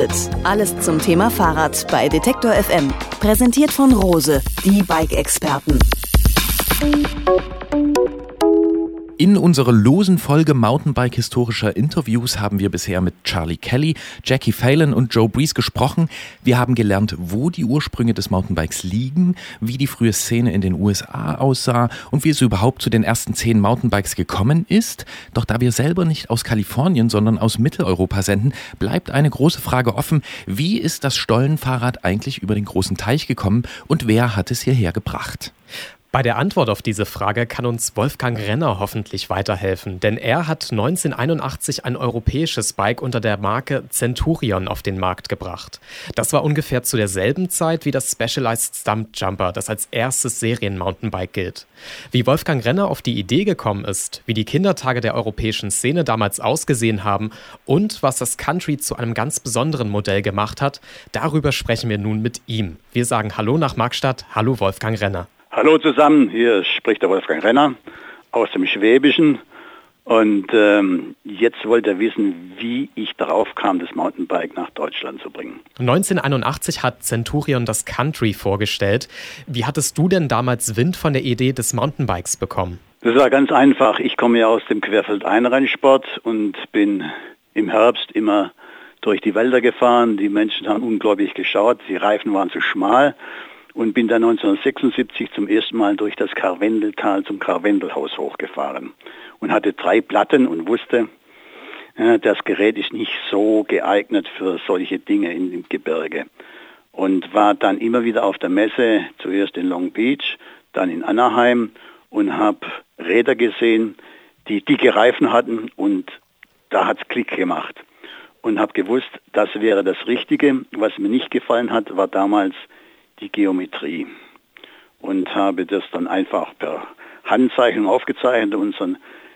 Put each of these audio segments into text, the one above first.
Fazit. Alles zum Thema Fahrrad bei Detektor FM. Präsentiert von Rose, die Bike-Experten. In unserer losen Folge Mountainbike-historischer Interviews haben wir bisher mit Charlie Kelly, Jackie Phelan und Joe Breeze gesprochen. Wir haben gelernt, wo die Ursprünge des Mountainbikes liegen, wie die frühe Szene in den USA aussah und wie es überhaupt zu den ersten 10 Mountainbikes gekommen ist. Doch da wir selber nicht aus Kalifornien, sondern aus Mitteleuropa senden, bleibt eine große Frage offen. Wie ist das Stollenfahrrad eigentlich über den großen Teich gekommen und wer hat es hierher gebracht? Bei der Antwort auf diese Frage kann uns Wolfgang Renner hoffentlich weiterhelfen, denn er hat 1981 ein europäisches Bike unter der Marke Centurion auf den Markt gebracht. Das war ungefähr zu derselben Zeit wie das Specialized Stumpjumper, das als erstes Serien-Mountainbike gilt. Wie Wolfgang Renner auf die Idee gekommen ist, wie die Kindertage der europäischen Szene damals ausgesehen haben und was das Country zu einem ganz besonderen Modell gemacht hat, darüber sprechen wir nun mit ihm. Wir sagen Hallo nach Markstadt, hallo Wolfgang Renner. Hallo zusammen, hier spricht der Wolfgang Renner aus dem Schwäbischen und jetzt wollt ihr wissen, wie ich darauf kam, das Mountainbike nach Deutschland zu bringen. 1981 hat Centurion das Country vorgestellt. Wie hattest du denn damals Wind von der Idee des Mountainbikes bekommen? Das war ganz einfach. Ich komme ja aus dem Querfeldeinrennsport und bin im Herbst immer durch die Wälder gefahren. Die Menschen haben unglaublich geschaut, die Reifen waren zu schmal. Und bin dann 1976 zum ersten Mal durch das Karwendeltal zum Karwendelhaus hochgefahren und hatte 3 Platten und wusste, das Gerät ist nicht so geeignet für solche Dinge im Gebirge. Und war dann immer wieder auf der Messe, zuerst in Long Beach, dann in Anaheim und habe Räder gesehen, die dicke Reifen hatten und da hat es Klick gemacht. Und habe gewusst, das wäre das Richtige. Was mir nicht gefallen hat, war damals die Geometrie und habe das dann einfach per Handzeichnung aufgezeichnet und unseren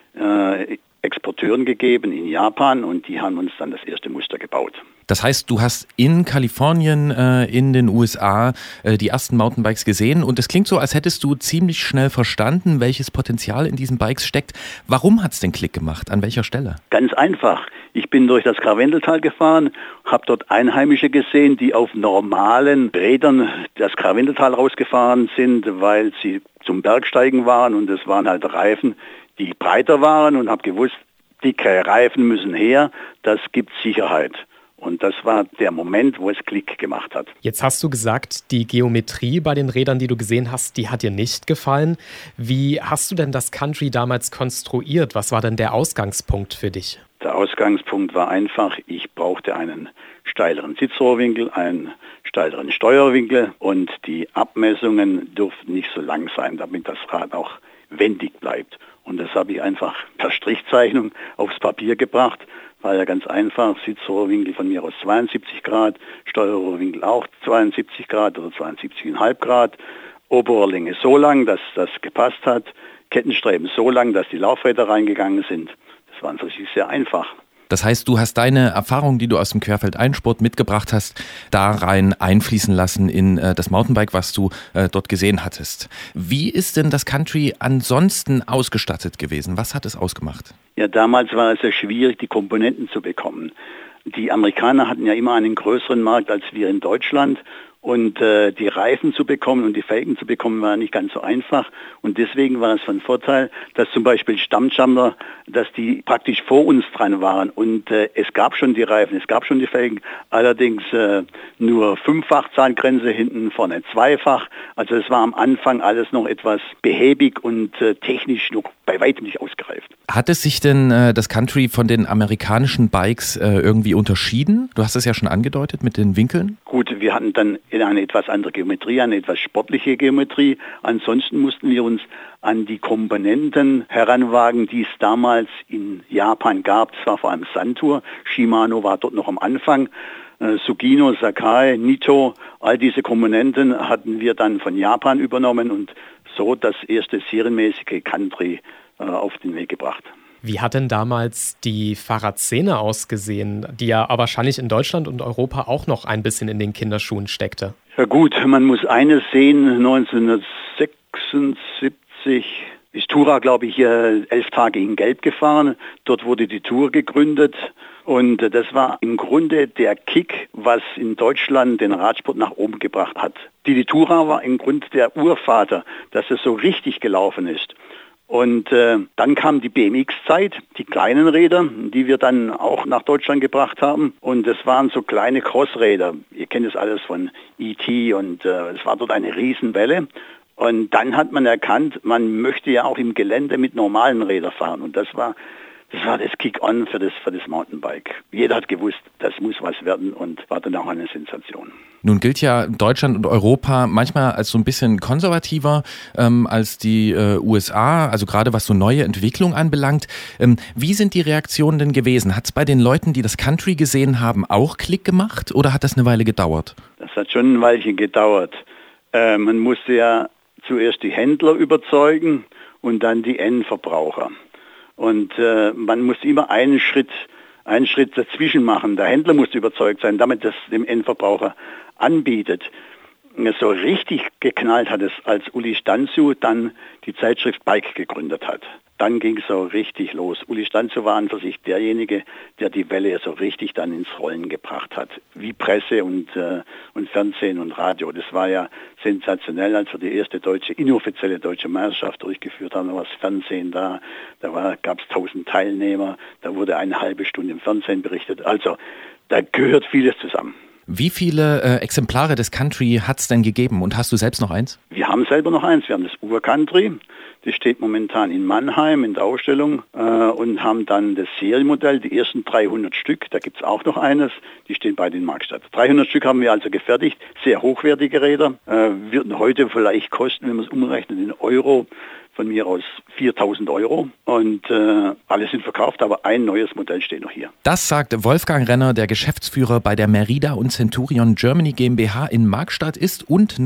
Exporteuren gegeben in Japan und die haben uns dann das erste Muster gebaut. Das heißt, du hast in Kalifornien, in den USA, die ersten Mountainbikes gesehen und es klingt so, als hättest du ziemlich schnell verstanden, welches Potenzial in diesen Bikes steckt. Warum hat es den Klick gemacht? An welcher Stelle? Ganz einfach. Ich bin durch das Karwendeltal gefahren, habe dort Einheimische gesehen, die auf normalen Rädern das Karwendeltal rausgefahren sind, weil sie zum Bergsteigen waren und es waren halt Reifen, die breiter waren und habe gewusst, dicke Reifen müssen her, das gibt Sicherheit. Und das war der Moment, wo es Klick gemacht hat. Jetzt hast du gesagt, die Geometrie bei den Rädern, die du gesehen hast, die hat dir nicht gefallen. Wie hast du denn das Country damals konstruiert? Was war denn der Ausgangspunkt für dich? Der Ausgangspunkt war einfach, ich brauchte einen steileren Sitzrohrwinkel, einen steileren Steuerwinkel und die Abmessungen durften nicht so lang sein, damit das Rad auch wendig bleibt. Und das habe ich einfach per Strichzeichnung aufs Papier gebracht. War ja ganz einfach, Sitzrohrwinkel von mir aus 72 Grad, Steuerrohrwinkel auch 72 Grad oder 72,5 Grad, Oberrohrlänge so lang, dass das gepasst hat, Kettenstreben so lang, dass die Laufräder reingegangen sind. Das war für sich sehr einfach. Das heißt, du hast deine Erfahrung, die du aus dem Querfeldeinsport mitgebracht hast, da rein einfließen lassen in das Mountainbike, was du dort gesehen hattest. Wie ist denn das Country ansonsten ausgestattet gewesen? Was hat es ausgemacht? Ja, damals war es sehr schwierig, die Komponenten zu bekommen. Die Amerikaner hatten ja immer einen größeren Markt als wir in Deutschland. Und die Reifen zu bekommen und die Felgen zu bekommen, war nicht ganz so einfach. Und deswegen war es von Vorteil, dass zum Beispiel Stumpjumper, dass die praktisch vor uns dran waren. Und es gab schon die Reifen, es gab schon die Felgen, allerdings nur 5-fach Zahngrenze, hinten vorne 2-fach. Also es war am Anfang alles noch etwas behäbig und technisch noch bei weitem nicht ausgereift. Hat es sich denn das Country von den amerikanischen Bikes irgendwie unterschieden? Du hast es ja schon angedeutet mit den Winkeln. Gut, wir hatten dann eine etwas andere Geometrie, eine etwas sportliche Geometrie. Ansonsten mussten wir uns an die Komponenten heranwagen, die es damals in Japan gab. Das war vor allem Santur. Shimano war dort noch am Anfang. Sugino, Sakai, Nitto, all diese Komponenten hatten wir dann von Japan übernommen und so das erste serienmäßige Country auf den Weg gebracht. Wie hat denn damals die Fahrradszene ausgesehen, die ja aber wahrscheinlich in Deutschland und Europa auch noch ein bisschen in den Kinderschuhen steckte? Ja gut, man muss eines sehen, 1976 ist Tura, glaube ich, 11 Tage in Gelb gefahren. Dort wurde die Tour gegründet. Und das war im Grunde der Kick, was in Deutschland den Radsport nach oben gebracht hat. Die Tura war im Grunde der Urvater, dass es so richtig gelaufen ist. Und dann kam die BMX-Zeit, die kleinen Räder, die wir dann auch nach Deutschland gebracht haben. Und das waren so kleine Crossräder. Ihr kennt es alles von E.T. und es war dort eine Riesenwelle. Und dann hat man erkannt, man möchte ja auch im Gelände mit normalen Rädern fahren. Und das war das Kick-On für das Mountainbike. Jeder hat gewusst, das muss was werden und war dann auch eine Sensation. Nun gilt ja Deutschland und Europa manchmal als so ein bisschen konservativer als die USA, also gerade was so neue Entwicklung anbelangt. Wie sind die Reaktionen denn gewesen? Hat es bei den Leuten, die das Country gesehen haben, auch Klick gemacht oder hat das eine Weile gedauert? Das hat schon ein Weilchen gedauert. Man musste ja zuerst die Händler überzeugen und dann die Endverbraucher. Und man musste immer einen Schritt dazwischen machen. Der Händler musste überzeugt sein, damit das dem Endverbraucher anbietet. So richtig geknallt hat es, als Uli Stanziu dann die Zeitschrift Bike gegründet hat. Dann ging es so richtig los. Uli Stanziu war an für sich derjenige, der die Welle so richtig dann ins Rollen gebracht hat. Wie Presse und Fernsehen und Radio. Das war ja sensationell, als wir die erste inoffizielle deutsche Meisterschaft durchgeführt haben. Da war das Fernsehen da gab es 1000 Teilnehmer, da wurde eine halbe Stunde im Fernsehen berichtet. Also da gehört vieles zusammen. Wie viele Exemplare des Country hat es denn gegeben und hast du selbst noch eins? Wir haben selber noch eins, wir haben das Ur-Country, das steht momentan in Mannheim in der Ausstellung und haben dann das Serienmodell, die ersten 300 Stück, da gibt es auch noch eines, die stehen beide in Markstadt. 300 Stück haben wir also gefertigt, sehr hochwertige Räder, würden heute vielleicht kosten, wenn man es umrechnet in Euro, von mir aus 4.000 € und alle sind verkauft, aber ein neues Modell steht noch hier. Das sagt Wolfgang Renner, der Geschäftsführer bei der Merida und Centurion Germany GmbH in Markstadt ist und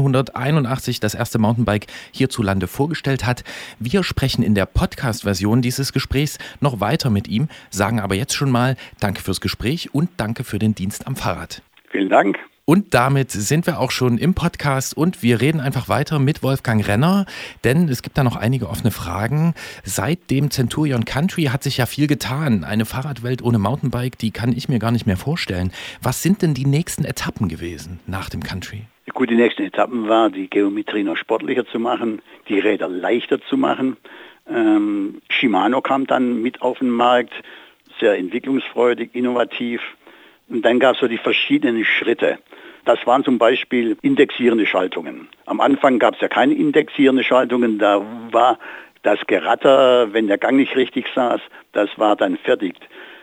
1981 das erste Mountainbike hierzulande vorgestellt hat. Wir sprechen in der Podcast-Version dieses Gesprächs noch weiter mit ihm, sagen aber jetzt schon mal Danke fürs Gespräch und danke für den Dienst am Fahrrad. Vielen Dank. Und damit sind wir auch schon im Podcast und wir reden einfach weiter mit Wolfgang Renner, denn es gibt da noch einige offene Fragen. Seit dem Centurion Country hat sich ja viel getan. Eine Fahrradwelt ohne Mountainbike, die kann ich mir gar nicht mehr vorstellen. Was sind denn die nächsten Etappen gewesen nach dem Country? Gut, die nächsten Etappen war, die Geometrie noch sportlicher zu machen, die Räder leichter zu machen. Shimano kam dann mit auf den Markt, sehr entwicklungsfreudig, innovativ. Und dann gab es so die verschiedenen Schritte. Das waren zum Beispiel indexierende Schaltungen. Am Anfang gab es ja keine indexierende Schaltungen. Da war das Geratter, wenn der Gang nicht richtig saß, das war dann fertig.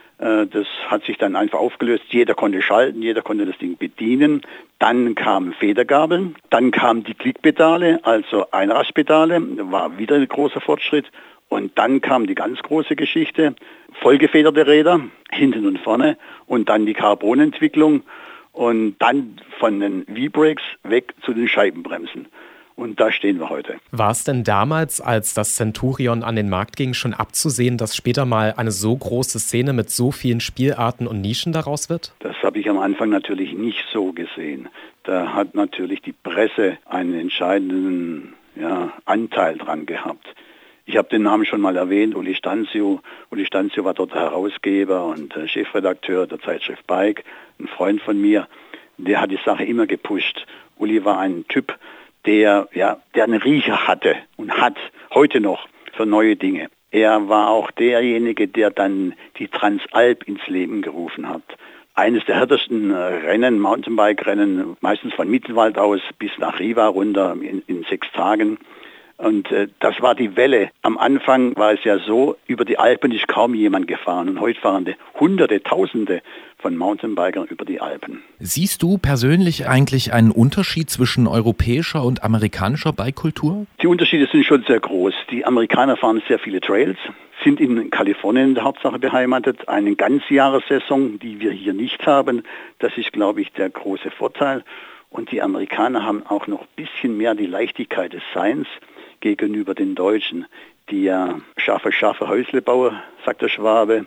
Das hat sich dann einfach aufgelöst. Jeder konnte schalten, jeder konnte das Ding bedienen. Dann kamen Federgabeln, dann kamen die Klickpedale, also Einrastpedale, war wieder ein großer Fortschritt. Und dann kam die ganz große Geschichte, vollgefederte Räder, hinten und vorne, und dann die Carbonentwicklung und dann von den V-Brakes weg zu den Scheibenbremsen. Und da stehen wir heute. War es denn damals, als das Centurion an den Markt ging, schon abzusehen, dass später mal eine so große Szene mit so vielen Spielarten und Nischen daraus wird? Das habe ich am Anfang natürlich nicht so gesehen. Da hat natürlich die Presse einen entscheidenden Anteil dran gehabt. Ich habe den Namen schon mal erwähnt, Uli Stanziu. Uli Stanziu war dort Herausgeber und Chefredakteur der Zeitschrift Bike, ein Freund von mir. Der hat die Sache immer gepusht. Uli war ein Typ, der einen Riecher hatte und hat heute noch für neue Dinge. Er war auch derjenige, der dann die Transalp ins Leben gerufen hat. Eines der härtesten Rennen, Mountainbike-Rennen, meistens von Mittenwald aus bis nach Riva runter in 6 Tagen. Und das war die Welle. Am Anfang war es ja so, über die Alpen ist kaum jemand gefahren. Und heute fahren Hunderte, Tausende von Mountainbikern über die Alpen. Siehst du persönlich eigentlich einen Unterschied zwischen europäischer und amerikanischer Bike-Kultur? Die Unterschiede sind schon sehr groß. Die Amerikaner fahren sehr viele Trails, sind in Kalifornien in der Hauptsache beheimatet. Eine Ganzjahressaison, die wir hier nicht haben. Das ist, glaube ich, der große Vorteil. Und die Amerikaner haben auch noch ein bisschen mehr die Leichtigkeit des Seins gegenüber den Deutschen, die ja scharfe Häuslebauer, sagt der Schwabe,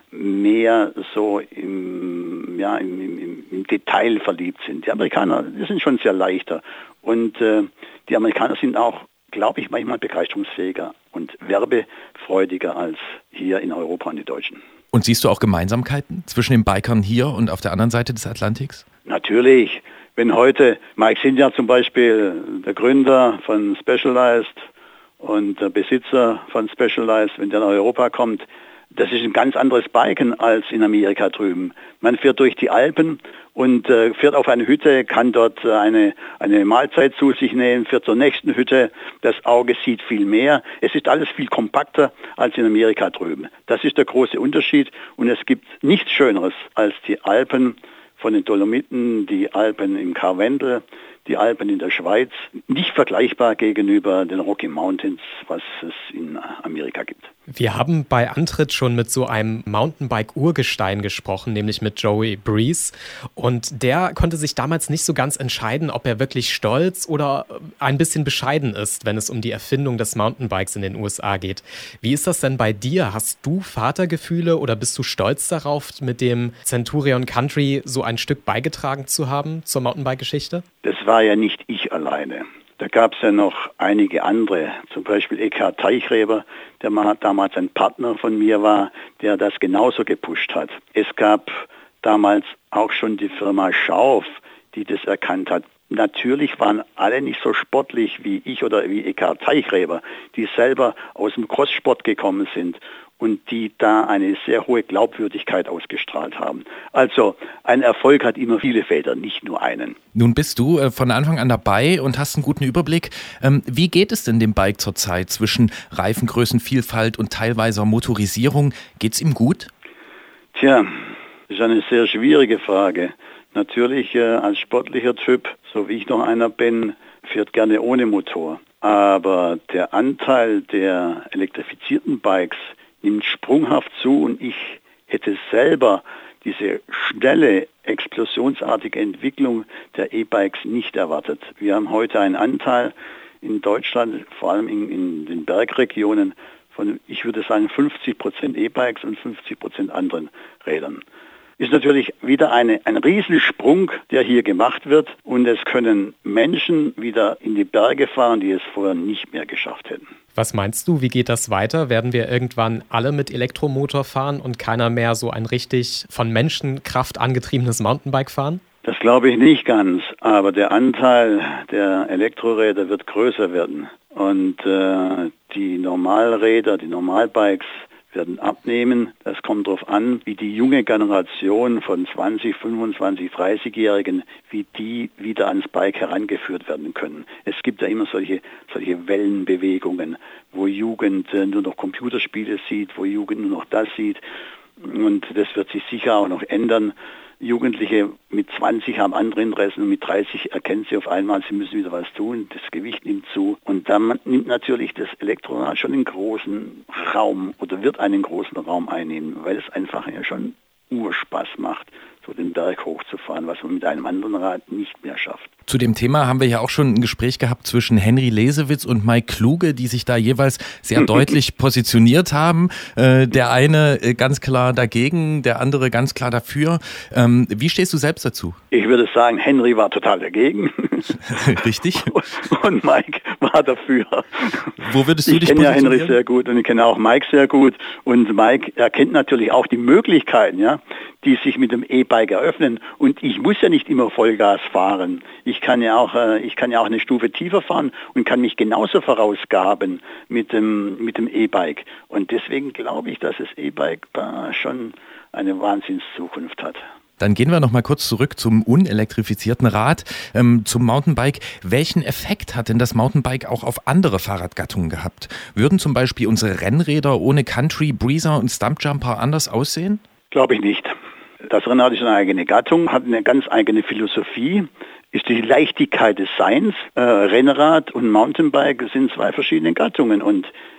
mehr so im Detail verliebt sind. Die Amerikaner, die sind schon sehr leichter. Und die Amerikaner sind auch glaube ich, manchmal begeisterungsfähiger und werbefreudiger als hier in Europa und die Deutschen. Und siehst du auch Gemeinsamkeiten zwischen den Bikern hier und auf der anderen Seite des Atlantiks? Natürlich. Wenn heute Mike Sinja zum Beispiel, der Gründer von Specialized und der Besitzer von Specialized, wenn der nach Europa kommt, das ist ein ganz anderes Biken als in Amerika drüben. Man fährt durch die Alpen und fährt auf eine Hütte, kann dort eine Mahlzeit zu sich nehmen, fährt zur nächsten Hütte. Das Auge sieht viel mehr. Es ist alles viel kompakter als in Amerika drüben. Das ist der große Unterschied und es gibt nichts Schöneres als die Alpen von den Dolomiten, die Alpen im Karwendel, die Alpen in der Schweiz, nicht vergleichbar gegenüber den Rocky Mountains, was es in Amerika gibt. Wir haben bei Antritt schon mit so einem Mountainbike-Urgestein gesprochen, nämlich mit Joey Breeze. Und der konnte sich damals nicht so ganz entscheiden, ob er wirklich stolz oder ein bisschen bescheiden ist, wenn es um die Erfindung des Mountainbikes in den USA geht. Wie ist das denn bei dir? Hast du Vatergefühle oder bist du stolz darauf, mit dem Centurion Country so ein Stück beigetragen zu haben zur Mountainbike-Geschichte? Das war ja nicht ich alleine. Da gab es ja noch einige andere, zum Beispiel Eckhard Teichreber, der damals ein Partner von mir war, der das genauso gepusht hat. Es gab damals auch schon die Firma Schauf, die das erkannt hat. Natürlich waren alle nicht so sportlich wie ich oder wie Eckhard Teichreber, die selber aus dem Crosssport gekommen sind und die da eine sehr hohe Glaubwürdigkeit ausgestrahlt haben. Also ein Erfolg hat immer viele Väter, nicht nur einen. Nun bist du von Anfang an dabei und hast einen guten Überblick. Wie geht es denn dem Bike zurzeit zwischen Reifengrößenvielfalt und teilweiser Motorisierung? Geht's ihm gut? Tja, das ist eine sehr schwierige Frage. Natürlich als sportlicher Typ, so wie ich noch einer bin, fährt gerne ohne Motor. Aber der Anteil der elektrifizierten Bikes nimmt sprunghaft zu und ich hätte selber diese schnelle, explosionsartige Entwicklung der E-Bikes nicht erwartet. Wir haben heute einen Anteil in Deutschland, vor allem in den Bergregionen, von, ich würde sagen, 50% E-Bikes und 50% anderen Rädern. Ist natürlich wieder ein Riesensprung, der hier gemacht wird und es können Menschen wieder in die Berge fahren, die es vorher nicht mehr geschafft hätten. Was meinst du, wie geht das weiter? Werden wir irgendwann alle mit Elektromotor fahren und keiner mehr so ein richtig von Menschenkraft angetriebenes Mountainbike fahren? Das glaube ich nicht ganz, aber der Anteil der Elektroräder wird größer werden und die Normalräder, die Normalbikes werden abnehmen. Das kommt darauf an, wie die junge Generation von 20, 25, 30-Jährigen, wie die wieder ans Bike herangeführt werden können. Es gibt ja immer solche Wellenbewegungen, wo Jugend nur noch Computerspiele sieht, wo Jugend nur noch das sieht. Und das wird sich sicher auch noch ändern. Jugendliche mit 20 haben andere Interessen und mit 30 erkennen sie auf einmal, sie müssen wieder was tun, das Gewicht nimmt zu und dann nimmt natürlich das Elektrorad schon einen großen Raum oder wird einen großen Raum einnehmen, weil es einfach ja schon Urspaß macht, so den Berg hochzufahren, was man mit einem anderen Rad nicht mehr schafft. Zu dem Thema haben wir ja auch schon ein Gespräch gehabt zwischen Henry Lesewitz und Mike Kluge, die sich da jeweils sehr deutlich positioniert haben. Der eine ganz klar dagegen, der andere ganz klar dafür. Wie stehst du selbst dazu? Ich würde sagen, Henry war total dagegen. Richtig. Und Mike war dafür. Wo würdest du dich positionieren? Ich kenne ja Henry sehr gut und ich kenne auch Mike sehr gut. Und Mike erkennt natürlich auch die Möglichkeiten, ja, die sich mit dem E-Bike eröffnen. Und ich muss ja nicht immer Vollgas fahren. Ich kann ja auch eine Stufe tiefer fahren und kann mich genauso verausgaben mit dem E-Bike. Und deswegen glaube ich, dass das E-Bike schon eine Wahnsinnszukunft hat. Dann gehen wir noch mal kurz zurück zum unelektrifizierten Rad, zum Mountainbike. Welchen Effekt hat denn das Mountainbike auch auf andere Fahrradgattungen gehabt? Würden zum Beispiel unsere Rennräder ohne Country, Breezer und Stumpjumper anders aussehen? Glaube ich nicht. Das Rennrad ist eine eigene Gattung, hat eine ganz eigene Philosophie, ist die Leichtigkeit des Seins. Rennrad und Mountainbike sind zwei verschiedene Gattungen und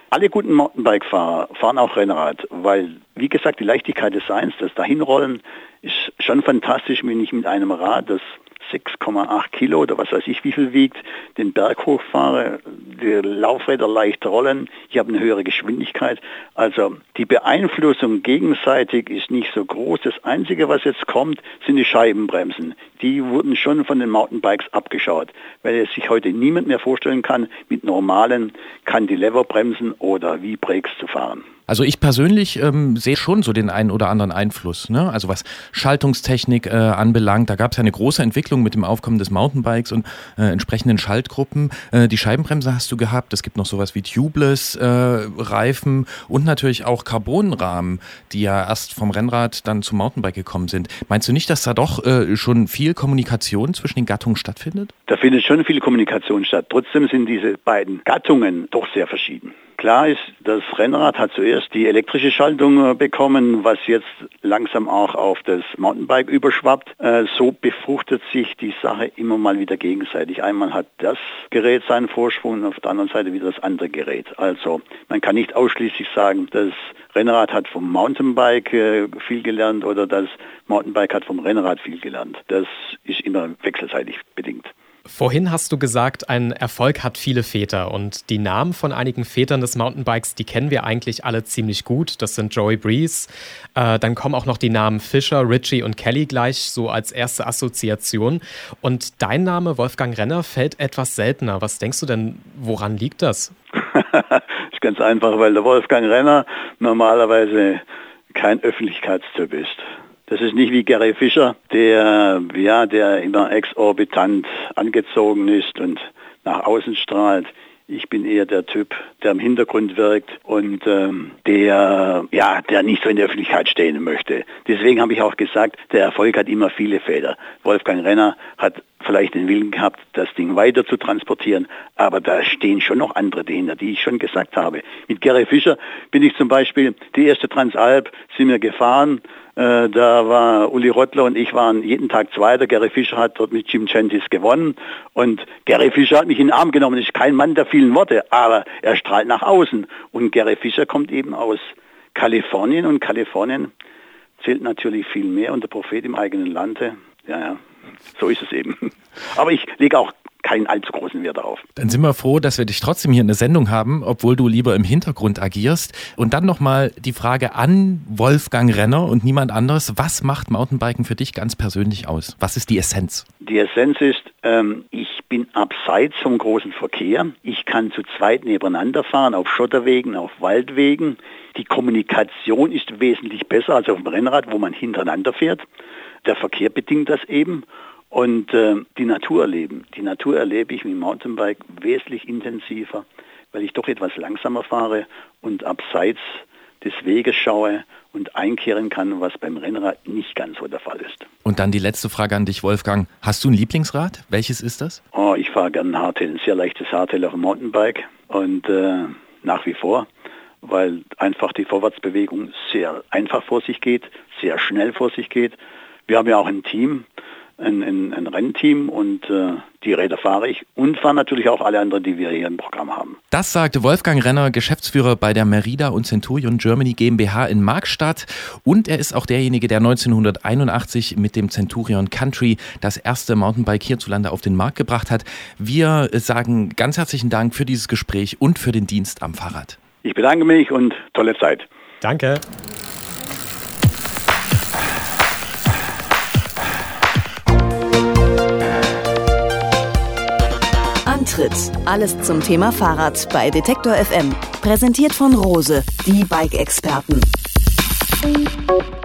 Alle guten Mountainbike-Fahrer fahren auch Rennrad, weil, wie gesagt, die Leichtigkeit des Seins, das Dahinrollen ist schon fantastisch, wenn ich mit einem Rad, das 6,8 Kilo oder was weiß ich wie viel wiegt, den Berg hochfahre, die Laufräder leicht rollen, ich habe eine höhere Geschwindigkeit. Also die Beeinflussung gegenseitig ist nicht so groß. Das Einzige, was jetzt kommt, sind die Scheibenbremsen. Die wurden schon von den Mountainbikes abgeschaut, weil es sich heute niemand mehr vorstellen kann, mit normalen Cantilever-Bremsen oder V-Brakes zu fahren. Also ich persönlich sehe schon so den einen oder anderen Einfluss, ne? Also was Schaltungstechnik anbelangt, da gab es ja eine große Entwicklung mit dem Aufkommen des Mountainbikes und entsprechenden Schaltgruppen. Die Scheibenbremse hast du gehabt, es gibt noch sowas wie Tubeless Reifen und natürlich auch Carbonrahmen, die ja erst vom Rennrad dann zum Mountainbike gekommen sind. Meinst du nicht, dass da doch schon viel Kommunikation zwischen den Gattungen stattfindet? Da findet schon viel Kommunikation statt. Trotzdem sind diese beiden Gattungen doch sehr verschieden. Klar ist, das Rennrad hat zuerst die elektrische Schaltung bekommen, was jetzt langsam auch auf das Mountainbike überschwappt. So befruchtet sich die Sache immer mal wieder gegenseitig. Einmal hat das Gerät seinen Vorsprung und auf der anderen Seite wieder das andere Gerät. Also man kann nicht ausschließlich sagen, das Rennrad hat vom Mountainbike viel gelernt oder das Mountainbike hat vom Rennrad viel gelernt. Das ist immer wechselseitig bedingt. Vorhin hast du gesagt, ein Erfolg hat viele Väter und die Namen von einigen Vätern des Mountainbikes, die kennen wir eigentlich alle ziemlich gut. Das sind Joey Breeze, dann kommen auch noch die Namen Fischer, Ritchie und Kelly gleich so als erste Assoziation. Und dein Name, Wolfgang Renner, fällt etwas seltener. Was denkst du denn, woran liegt das? Ist ganz einfach, weil der Wolfgang Renner normalerweise kein Öffentlichkeitstyp ist. Das ist nicht wie Gary Fischer, der immer exorbitant angezogen ist und nach außen strahlt. Ich bin eher der Typ, der im Hintergrund wirkt und der nicht so in der Öffentlichkeit stehen möchte. Deswegen habe ich auch gesagt, der Erfolg hat immer viele Väter. Wolfgang Renner hat vielleicht den Willen gehabt, das Ding weiter zu transportieren, aber da stehen schon noch andere dahinter, die ich schon gesagt habe. Mit Gary Fischer bin ich zum Beispiel die erste Transalp, sind wir gefahren. Da war Uli Rottler und ich waren jeden Tag Zweiter. Gary Fischer hat dort mit Jim Gentis gewonnen und Gary Fischer hat mich in den Arm genommen. Ist kein Mann der vielen Worte, aber er strahlt nach außen. Und Gary Fischer kommt eben aus Kalifornien und Kalifornien zählt natürlich viel mehr und der Prophet im eigenen Lande. Ja, so ist es eben. Aber ich lege auch keinen allzu großen Wert darauf. Dann sind wir froh, dass wir dich trotzdem hier in der Sendung haben, obwohl du lieber im Hintergrund agierst. Und dann nochmal die Frage an Wolfgang Renner und niemand anderes. Was macht Mountainbiken für dich ganz persönlich aus? Was ist die Essenz? Die Essenz ist, ich bin abseits vom großen Verkehr. Ich kann zu zweit nebeneinander fahren, auf Schotterwegen, auf Waldwegen. Die Kommunikation ist wesentlich besser als auf dem Rennrad, wo man hintereinander fährt. Der Verkehr bedingt das eben. Und die Natur erleben. Die Natur erlebe ich mit dem Mountainbike wesentlich intensiver, weil ich doch etwas langsamer fahre und abseits des Weges schaue und einkehren kann, was beim Rennrad nicht ganz so der Fall ist. Und dann die letzte Frage an dich, Wolfgang. Hast du ein Lieblingsrad? Welches ist das? Ich fahre gerne ein Hardtail, ein sehr leichtes Hardtail auf dem Mountainbike und nach wie vor, weil einfach die Vorwärtsbewegung sehr einfach vor sich geht, sehr schnell vor sich geht. Wir haben ja auch ein Team, ein Rennteam und die Räder fahre ich und fahre natürlich auch alle anderen, die wir hier im Programm haben. Das sagte Wolfgang Renner, Geschäftsführer bei der Merida und Centurion Germany GmbH in Markstadt und er ist auch derjenige, der 1981 mit dem Centurion Country das erste Mountainbike hierzulande auf den Markt gebracht hat. Wir sagen ganz herzlichen Dank für dieses Gespräch und für den Dienst am Fahrrad. Ich bedanke mich und tolle Zeit. Danke. Antritt. Alles zum Thema Fahrrad bei Detektor FM. Präsentiert von Rose, die Bike-Experten.